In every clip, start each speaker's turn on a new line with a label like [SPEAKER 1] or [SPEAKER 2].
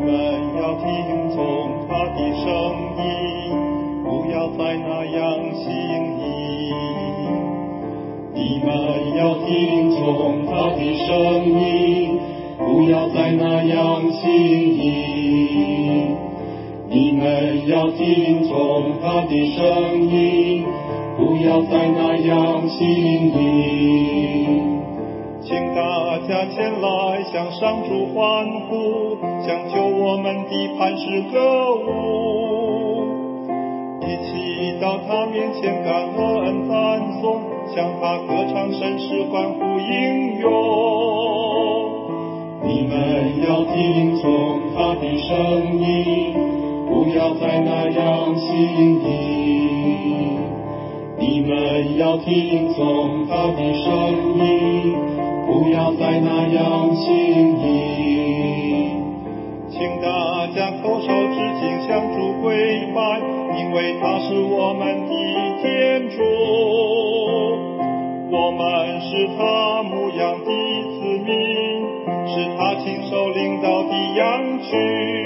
[SPEAKER 1] 们要听从他的声音，不要再那样行淫。你们要听从他的声音，不要再那样行淫。你们要听从他的声音，不要再那样行淫。请大家前来向上主欢呼，向救我们的磐石歌舞，一起到他面前感恩赞颂，向他歌唱圣诗欢呼应用。你们要听从他的声音，不要再那样行淫。你们要听从他的声音，不要再那样行淫。请大家口手致敬，向主跪拜，因为他是我们的天主，我们是他牧养的子民，是他亲手领导的羊群。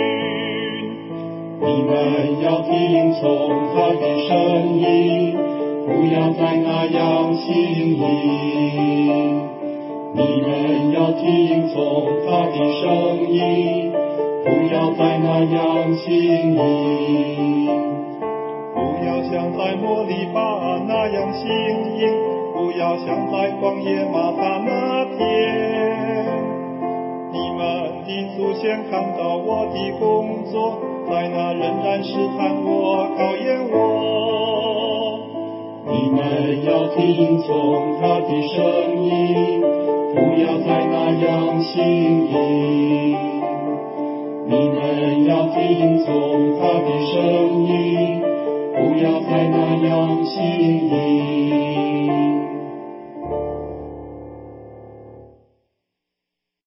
[SPEAKER 1] 你们要听从他的声音，不要再那样行淫。你们要听从他的声音，不要再那样行淫。不要像在摩利巴那样行淫，不要像在旷野玛撒那天。你们的祖先看到我的工作，在那仍然试探我，考验我。你们要听从他的声音，不要再那样行淫。你们要听从他的声音，不要再那样行淫。